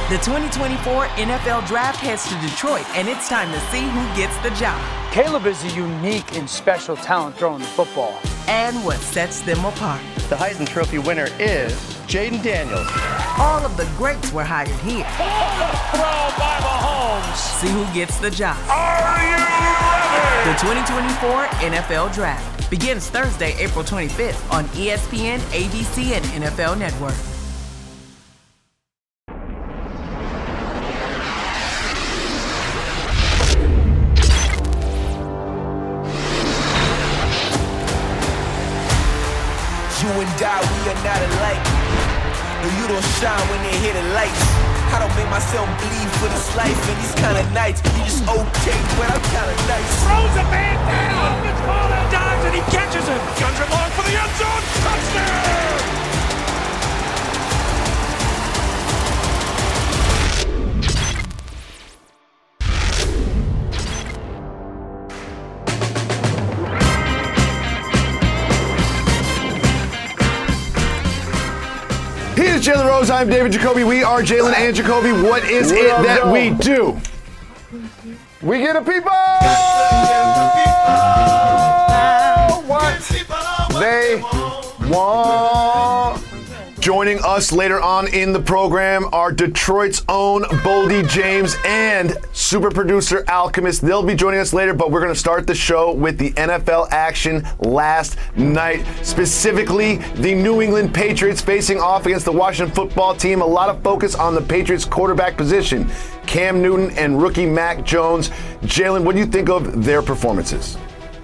The 2024 NFL Draft heads to Detroit, and it's time to see who gets the job. Caleb is a unique and special talent throwing the football. And what sets them apart. The Heisman Trophy winner is Jaden Daniels. All of the greats were hired here. Throw by Mahomes. See who gets the job. Are you ready? The 2024 NFL Draft begins Thursday, April 25th on ESPN, ABC, and NFL Network. You and I, we are not alike. No, you don't shine when they hit the lights. I don't make myself bleed for this life and these kind of nights. You just okay, but I'm kind of nice. Throws a man down. It's ball and dives and he catches it. Guns it long for the end zone. Touchdown! He is Jalen Rose. I'm David Jacoby. We are Jalen and Jacoby. What is it that we do? We get the people what they want. Joining us later on in the program are Detroit's own Boldy James and super producer Alchemist. They'll be joining us later, but we're going to start the show with the NFL action last night. Specifically, the New England Patriots facing off against the Washington football team. A lot of focus on the Patriots quarterback position. Cam Newton and rookie Mac Jones. Jalen, what do you think of their performances?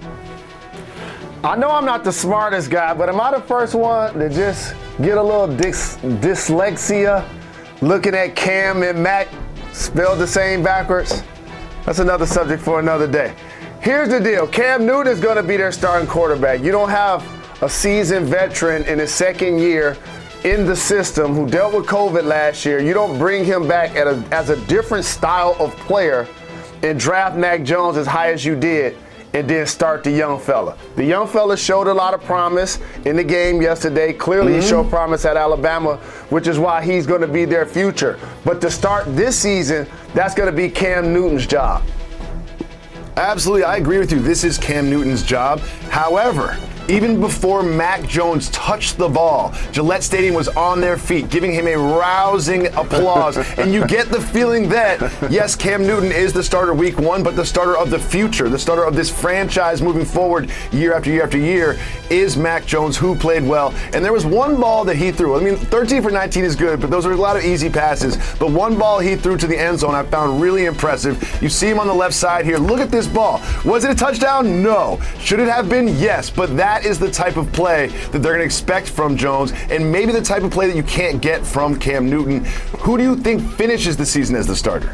I know I'm not the smartest guy, but am I the first one to just get a little dyslexia looking at Cam and Mac spelled the same backwards? That's another subject for another day. Here's the deal. Cam Newton is going to be their starting quarterback. You don't have a seasoned veteran in his second year in the system who dealt with COVID last year. You don't bring him back as a different style of player and draft Mac Jones as high as you did and then start the young fella. The young fella showed a lot of promise in the game yesterday. Clearly, he showed promise at Alabama, which is why he's going to be their future. But to start this season, that's going to be Cam Newton's job. Absolutely, I agree with you. This is Cam Newton's job. However, even before Mac Jones touched the ball, Gillette Stadium was on their feet, giving him a rousing applause. And you get the feeling that, yes, Cam Newton is the starter week one, but the starter of the future, the starter of this franchise moving forward year after year after year is Mac Jones, who played well. And there was one ball that he threw. I mean, 13 for 19 is good, but those are a lot of easy passes. But one ball he threw to the end zone I found really impressive. You see him on the left side here. Look at this ball. Was it a touchdown? No. Should it have been? Yes. But that is the type of play that they're going to expect from Jones, and maybe the type of play that you can't get from Cam Newton. Who do you think finishes the season as the starter?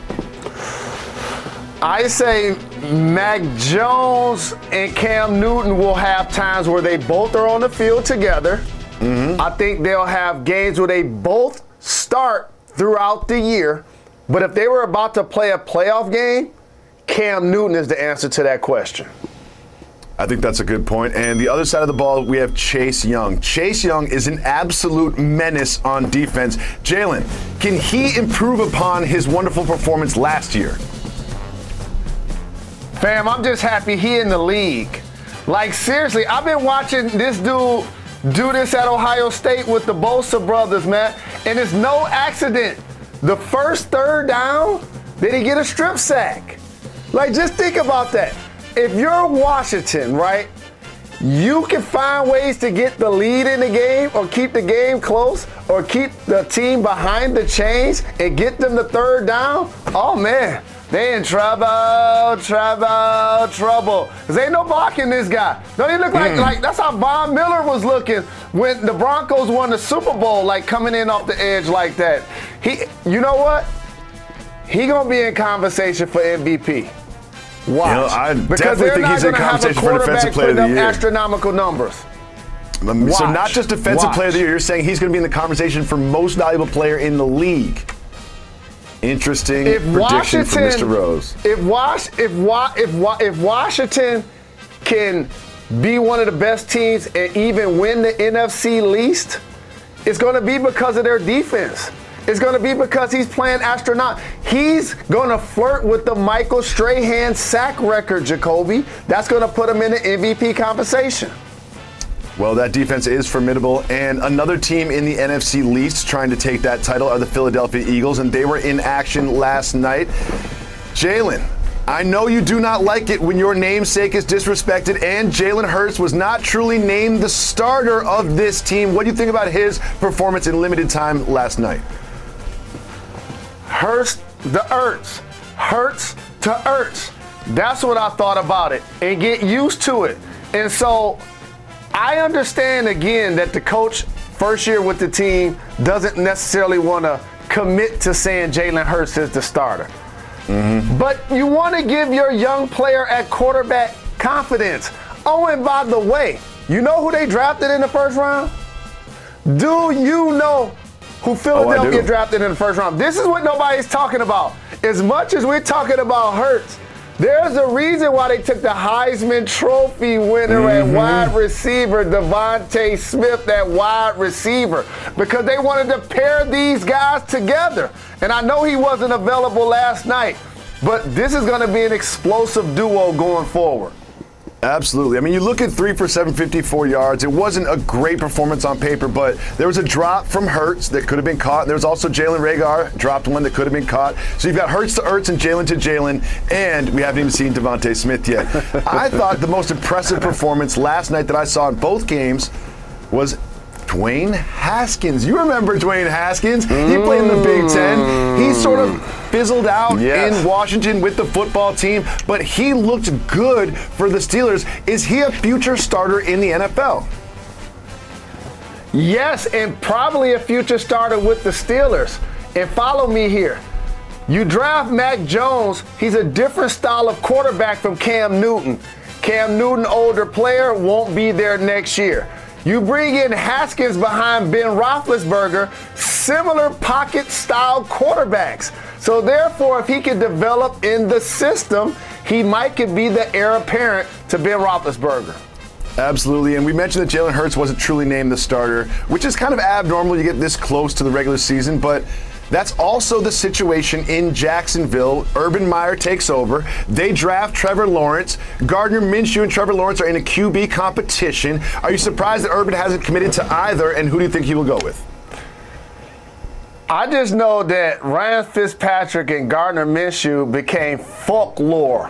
I say Mac Jones and Cam Newton will have times where they both are on the field together. I think they'll have games where they both start throughout the year. But if they were about to play a playoff game, Cam Newton is the answer to that question. I think that's a good point. And the other side of the ball, we have Chase Young. Chase Young is an absolute menace on defense. Jalen, can he improve upon his wonderful performance last year? Fam, I'm just happy he in the league. Like, seriously, I've been watching this dude do this at Ohio State with the Bosa brothers, man. And it's no accident. The first third down, did he get a strip sack? Like, just think about that. If you're Washington, right, you can find ways to get the lead in the game or keep the game close or keep the team behind the chains and get them the third down. Oh, man, they in trouble. Because ain't no blocking this guy. Don't he look like that's how Von Miller was looking when the Broncos won the Super Bowl, like coming in off the edge like that. You know what? He going to be in conversation for MVP. Watch. You know, I because definitely think he's in conversation for Defensive Player of the Year. Astronomical numbers. So not just Defensive Player of the Year, you're saying he's going to be in the conversation for most valuable player in the league. Interesting prediction from Mr. Rose. If Washington can be one of the best teams and even win the NFC least, it's going to be because of their defense. it's going to be because he's playing astronaut. He's going to flirt with the Michael Strahan sack record, Jacoby. That's going to put him in the MVP conversation. Well, that defense is formidable, and another team in the NFC Least trying to take that title are the Philadelphia Eagles, and they were in action last night. Jalen, I know you do not like it when your namesake is disrespected, and Jalen Hurts was not truly named the starter of this team. What do you think about his performance in limited time last night? Hurts the Ertz. Hurts to Ertz. That's what I thought about it, and get used to it. And so I understand, again, that the coach, first year with the team, doesn't necessarily want to commit to saying Jalen Hurts is the starter. Mm-hmm. But you want to give your young player at quarterback confidence. Oh, and by the way, you know who they drafted in the first round? Do you know who Philadelphia drafted in the first round? This is what nobody's talking about. As much as we're talking about Hurts, there's a reason why they took the Heisman Trophy winner at wide receiver, Devontae Smith, at wide receiver, because they wanted to pair these guys together. And I know he wasn't available last night, but this is going to be an explosive duo going forward. Absolutely. I mean, you look at 3 for 754 yards. It wasn't a great performance on paper, but there was a drop from Hurts that could have been caught. There was also Jalen Reagor dropped one that could have been caught. So you've got Hurts to Ertz and Jalen to Jalen, and we haven't even seen Devontae Smith yet. I thought the most impressive performance last night that I saw in both games was Dwayne Haskins. You remember Dwayne Haskins? He played in the Big Ten. He sort of fizzled out in Washington with the football team, but he looked good for the Steelers. Is he a future starter in the NFL? Yes, and probably a future starter with the Steelers. And follow me here. You draft Mac Jones, he's a different style of quarterback from Cam Newton. Cam Newton, older player, won't be there next year. You bring in Haskins behind Ben Roethlisberger, similar pocket-style quarterbacks. So therefore, if he can develop in the system, he could be the heir apparent to Ben Roethlisberger. Absolutely, and we mentioned that Jalen Hurts wasn't truly named the starter, which is kind of abnormal. You get this close to the regular season, but that's also the situation in Jacksonville. Urban Meyer takes over. They draft Trevor Lawrence. Gardner Minshew and Trevor Lawrence are in a QB competition. Are you surprised that Urban hasn't committed to either, and who do you think he will go with? I just know that Ryan Fitzpatrick and Gardner Minshew became folklore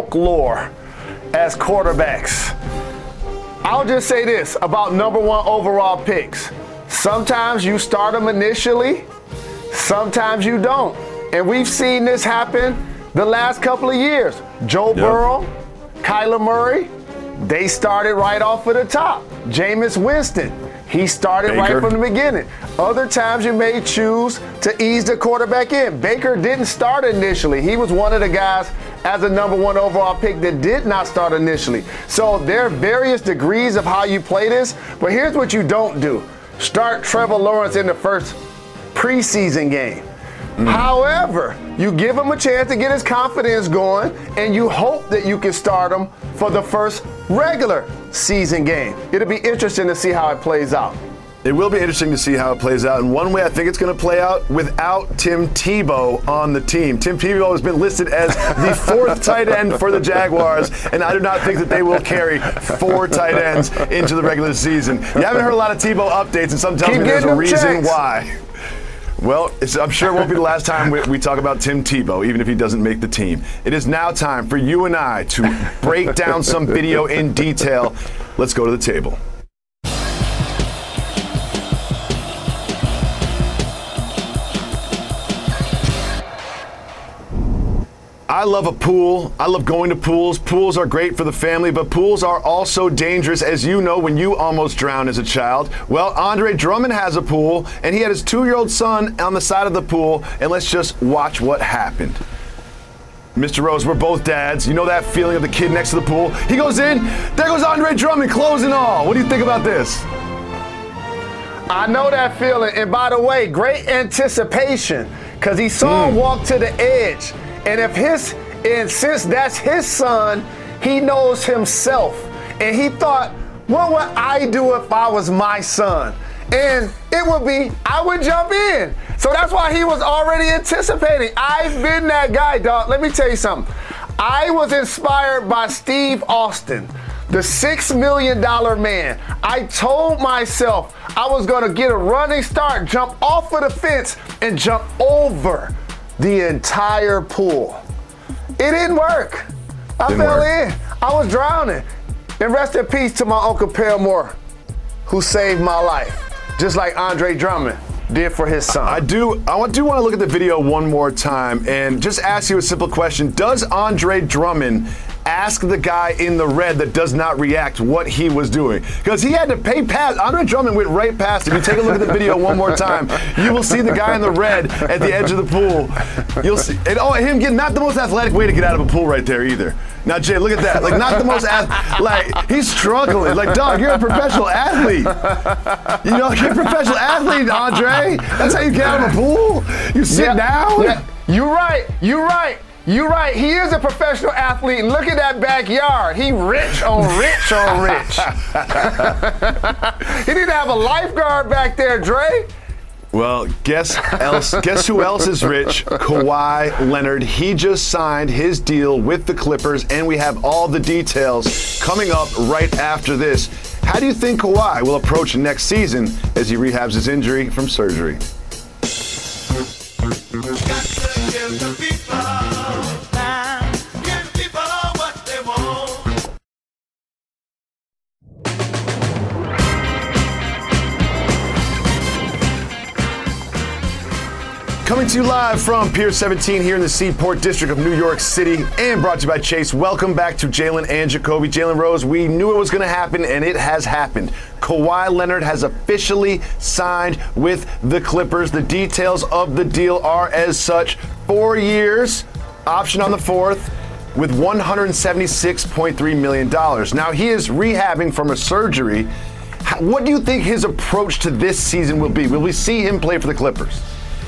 as quarterbacks. I'll just say this about number 1 overall picks. Sometimes you start them initially, sometimes you don't. And we've seen this happen the last couple of years. Joe Burrow, Kyler Murray, they started right off of the top. Jameis Winston, he started right from the beginning. Other times you may choose to ease the quarterback in. Baker didn't start initially. He was one of the guys as a number 1 overall pick that did not start initially. So there are various degrees of how you play this, but here's what you don't do. Start Trevor Lawrence in the first preseason game. However, you give him a chance to get his confidence going, and you hope that you can start him for the first regular season game. It'll be interesting to see how it plays out. It will be interesting to see how it plays out. And one way I think it's going to play out without Tim Tebow on the team. Tim Tebow has been listed as the 4th tight end for the Jaguars, and I do not think that they will carry 4 tight ends into the regular season. You haven't heard a lot of Tebow updates, and some tell me there's a reason why. Well, I'm sure it won't be the last time we talk about Tim Tebow, even if he doesn't make the team. It is now time for you and I to break down some video in detail. Let's go to the table. I love a pool. I love going to pools. Pools are great for the family, but pools are also dangerous, as you know, when you almost drowned as a child. Well, Andre Drummond has a pool, and he had his 2-year-old son on the side of the pool, and let's just watch what happened. Mr. Rose, we're both dads. You know that feeling of the kid next to the pool? He goes in, there goes Andre Drummond, clothes and all. What do you think about this? I know that feeling, and by the way, great anticipation, because he saw him walk to the edge. And since that's his son, he knows himself. And he thought, what would I do if I was my son? And it would be I would jump in. So that's why he was already anticipating. I've been that guy, dog. Let me tell you something. I was inspired by Steve Austin, the $6 million man. I told myself I was going to get a running start, jump off of the fence, and jump over the entire pool. It didn't work. I fell in. I was drowning. And rest in peace to my Uncle Paramore, who saved my life, just like Andre Drummond did for his son. I do want to look at the video one more time and just ask you a simple question. Does Andre Drummond ask the guy in the red that does not react what he was doing? Because he had to pay past. Andre Drummond went right past him. You take a look at the video one more time, you will see the guy in the red at the edge of the pool. You'll see. And him getting not the most athletic way to get out of a pool right there either. Now, Jay, look at that. Like, not the most, like, he's struggling. Like, dog, you're a professional athlete. You know, you're a professional athlete, Andre. That's how you get out of a pool. You sit down. Yeah. You're right. He is a professional athlete. And look at that backyard. He rich on rich on rich. He didn't have a lifeguard back there, Dre. Well, guess who else is rich? Kawhi Leonard. He just signed his deal with the Clippers, and we have all the details coming up right after this. How do you think Kawhi will approach next season as he rehabs his injury from surgery? Coming to you live from Pier 17 here in the Seaport District of New York City and brought to you by Chase. Welcome back to Jalen and Jacoby. Jalen Rose, we knew it was going to happen, and it has happened. Kawhi Leonard has officially signed with the Clippers. The details of the deal are as such: 4 years, option on the fourth, with $176.3 million. Now, he is rehabbing from a surgery. What do you think his approach to this season will be? Will we see him play for the Clippers?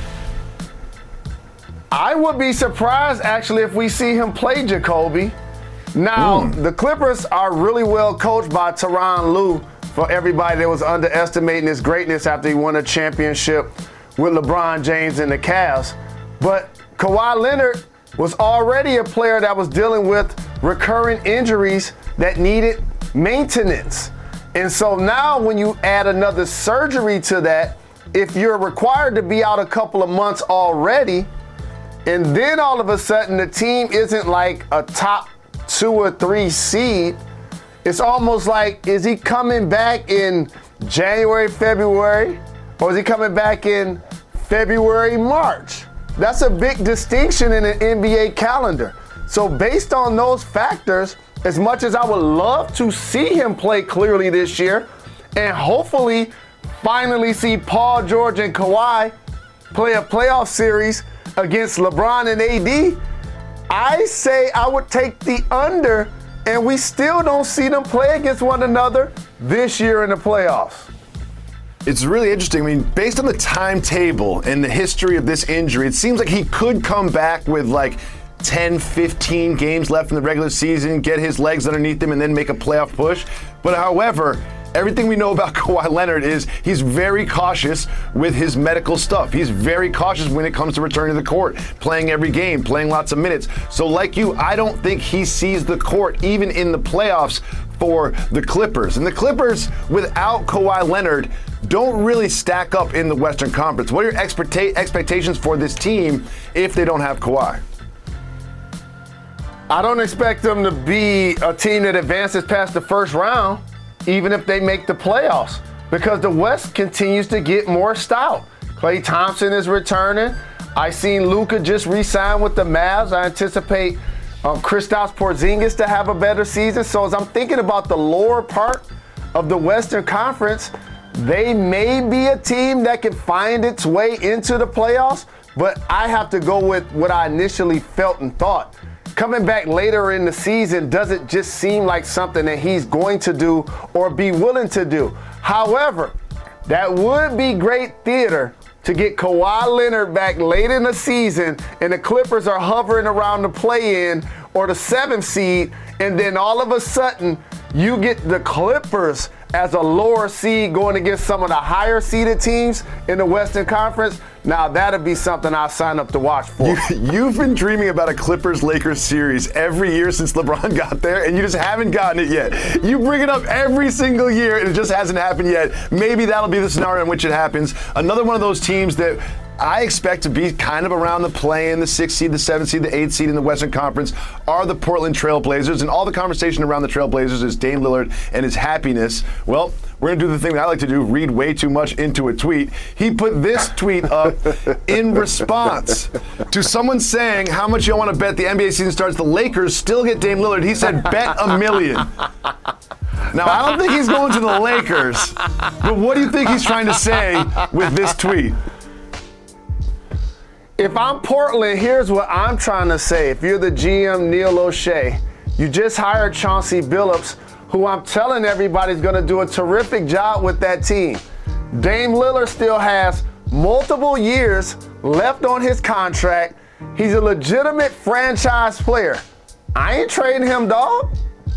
I would be surprised, actually, if we see him play Jacoby. Now, the Clippers are really well coached by Tyronn Lue, for everybody that was underestimating his greatness after he won a championship with LeBron James and the Cavs. But Kawhi Leonard was already a player that was dealing with recurring injuries that needed maintenance. And so now when you add another surgery to that, if you're required to be out a couple of months already, and then all of a sudden the team isn't like a top 2 or 3 seed, it's almost like, is he coming back in January, February, or is he coming back in February, March? That's a big distinction in an NBA calendar. So based on those factors, as much as I would love to see him play clearly this year and hopefully finally see Paul George and Kawhi play a playoff series against LeBron and AD, I say I would take the under, and we still don't see them play against one another this year in the playoffs. It's really interesting. I mean, based on the timetable and the history of this injury, it seems like he could come back with like 10, 15 games left in the regular season, get his legs underneath him, and then make a playoff push. But however, everything we know about Kawhi Leonard is he's very cautious with his medical stuff. He's very cautious when it comes to returning to the court, playing every game, playing lots of minutes. So like you, I don't think he sees the court even in the playoffs for the Clippers. And the Clippers, without Kawhi Leonard, don't really stack up in the Western Conference. What are your expectations for this team if they don't have Kawhi? I don't expect them to be a team that advances past the first round, even if they make the playoffs, because the West continues to get more stout. Klay Thompson is returning. I seen Luka just re-sign with the Mavs. I anticipate Kristaps Porzingis to have a better season. So as I'm thinking about the lower part of the Western Conference, they may be a team that can find its way into the playoffs, but I have to go with what I initially felt and thought. Coming back later in the season doesn't just seem like something that he's going to do or be willing to do. However, that would be great theater to get Kawhi Leonard back late in the season and the Clippers are hovering around the play-in or the 7th seed, and then all of a sudden you get the Clippers as a lower seed going against some of the higher seeded teams in the Western Conference, now that'd be something I'll sign up to watch for. You've been dreaming about a Clippers-Lakers series every year since LeBron got there, and you just haven't gotten it yet. You bring it up every single year, and it just hasn't happened yet. Maybe that'll be the scenario in which it happens. Another one of those teams that I expect to be kind of around the play-in, the 6th seed, the 7th seed, the 8th seed in the Western Conference are the Portland Trail Blazers. And all the conversation around the Trail Blazers is Dame Lillard and his happiness. Well, we're going to do the thing that I like to do, read way too much into a tweet. He put this tweet up in response to someone saying how much you want to bet the NBA season starts. The Lakers still get Dame Lillard. He said, bet $1 million. Now, I don't think he's going to the Lakers, but what do you think he's trying to say with this tweet? If I'm Portland, here's what I'm trying to say. If you're the GM, Neil O'Shea, you just hired Chauncey Billups, who I'm telling everybody's going to do a terrific job with that team. Dame Lillard still has multiple years left on his contract. He's a legitimate franchise player. I ain't trading him, dog.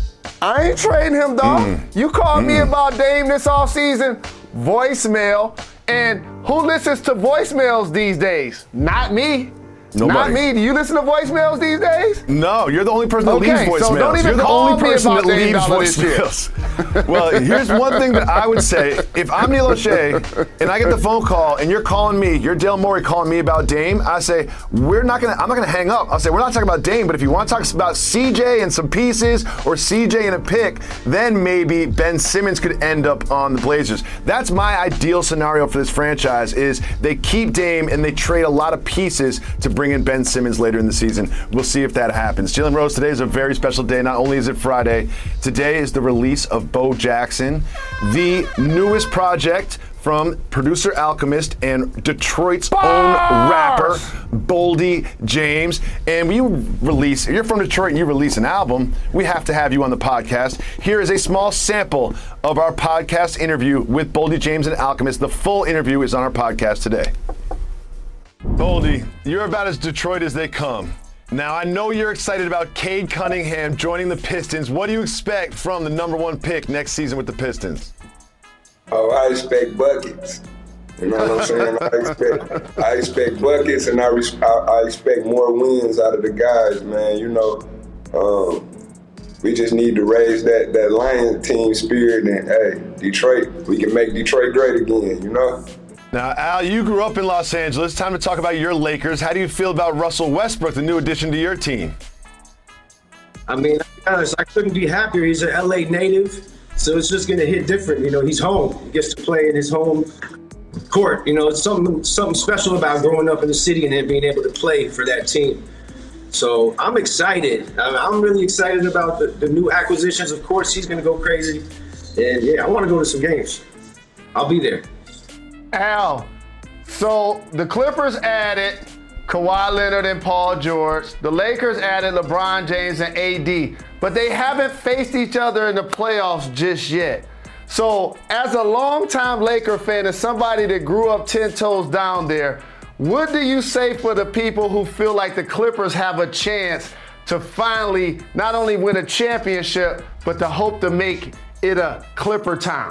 You called me about Dame this offseason, voicemail. And who listens to voicemails these days? Not me. Nobody. Not me. Do you listen to voicemails these days? No, you're the only person that leaves voicemails. So don't even you're the call only me person about that leaves voicemails. Well, here's one thing that I would say. If I'm Neil O'Shea and I get the phone call and you're calling me, you're Dale Morey calling me about Dame, I say, I'm not gonna hang up. I'll say, we're not talking about Dame, but if you want to talk about CJ and some pieces or CJ and a pick, then maybe Ben Simmons could end up on the Blazers. That's my ideal scenario for this franchise is they keep Dame and they trade a lot of pieces to bring in Ben Simmons later in the season. We'll see if that happens. Jalen Rose, today is a very special day. Not only is it Friday, today is the release of Bo Jackson, the newest project from producer Alchemist and Detroit's own rapper, Boldy James. And when you're from Detroit and you release an album, we have to have you on the podcast. Here is a small sample of our podcast interview with Boldy James and Alchemist. The full interview is on our podcast today. Boldy, you're about as Detroit as they come. Now, I know you're excited about Cade Cunningham joining the Pistons. What do you expect from the number 1 pick next season with the Pistons? Oh, I expect buckets. You know what I'm saying? I expect buckets, and I expect more wins out of the guys, man. You know, we just need to raise that Lion team spirit, and hey, Detroit, we can make Detroit great again, you know? Now, Al, you grew up in Los Angeles. Time to talk about your Lakers. How do you feel about Russell Westbrook, the new addition to your team? I mean, to be honest, I couldn't be happier. He's an LA native, so it's just going to hit different. You know, he's home. He gets to play in his home court. You know, it's something special about growing up in the city and then being able to play for that team. So I'm excited. I'm really excited about the new acquisitions. Of course, he's going to go crazy. And, yeah, I want to go to some games. I'll be there. Al, so the Clippers added Kawhi Leonard and Paul George. The Lakers added LeBron James and AD, but they haven't faced each other in the playoffs just yet. So as a longtime Laker fan and somebody that grew up 10 toes down there, what do you say for the people who feel like the Clippers have a chance to finally not only win a championship, but to hope to make it a Clipper town?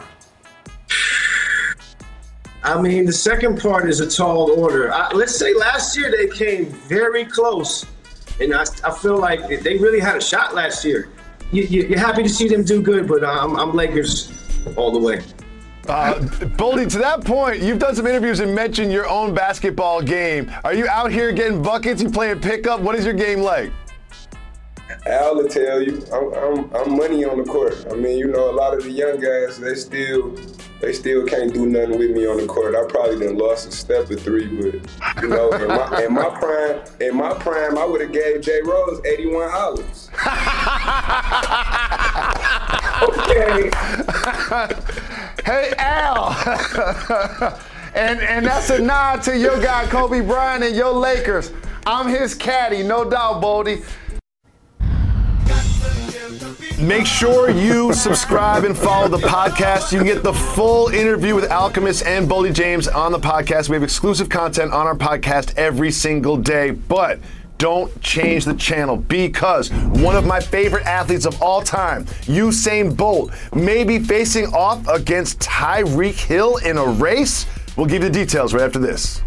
I mean, the second part is a tall order. Let's say last year they came very close, and I feel like they really had a shot last year. You're happy to see them do good, but I'm Lakers all the way. Boldy, to that point, you've done some interviews and mentioned your own basketball game. Are you out here getting buckets? You playing pickup? What is your game like? Al will tell you, I'm money on the court. I mean, you know, a lot of the young guys, they still can't do nothing with me on the court. I probably done lost a step or 3, but you know, in my prime, I would have gave J. Rose 81 olives. Okay. Hey, Al. and that's a nod to your guy, Kobe Bryant, and your Lakers. I'm his caddy, no doubt, Boldy. Make sure you subscribe and follow the podcast. You can get the full interview with Alchemist and Boldy James on the podcast. We have exclusive content on our podcast every single day. But don't change the channel, because one of my favorite athletes of all time, Usain Bolt, may be facing off against Tyreek Hill in a race. We'll give you the details right after this.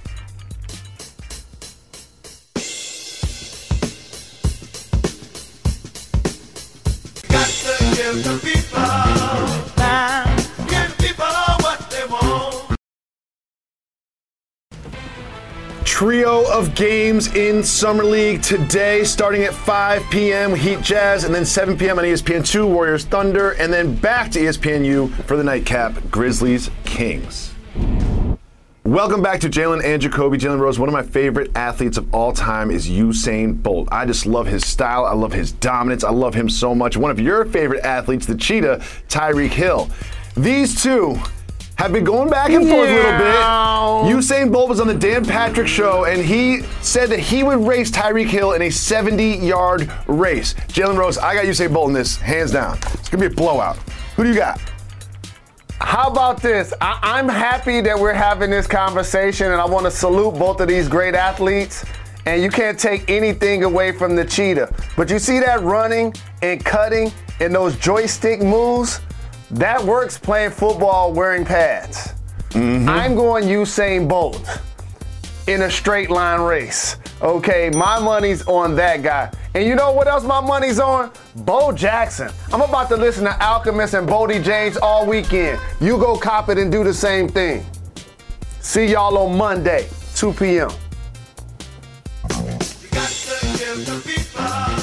Trio of games in Summer League today, starting at 5 p.m. Heat Jazz, and then 7 p.m. on ESPN2, Warriors Thunder, and then back to ESPNU for the nightcap, Grizzlies Kings. Welcome back to Jalen and Jacoby. Jalen Rose, one of my favorite athletes of all time is Usain Bolt. I just love his style. I love his dominance. I love him so much. One of your favorite athletes, the Cheetah, Tyreek Hill. These two have been going back and forth a little bit. Usain Bolt was on the Dan Patrick Show, and he said that he would race Tyreek Hill in a 70-yard race. Jalen Rose, I got Usain Bolt in this, hands down. It's going to be a blowout. Who do you got? How about this? I'm happy that we're having this conversation, and I want to salute both of these great athletes. And you can't take anything away from the Cheetah. But you see that running and cutting and those joystick moves? That works playing football wearing pads. I'm going Usain Bolt in a straight line race. Okay, my money's on that guy. And you know what else my money's on? Bo Jackson. I'm about to listen to Alchemist and Bodie James all weekend. You go cop it and do the same thing. See y'all on Monday, 2 p.m. You got to give the people.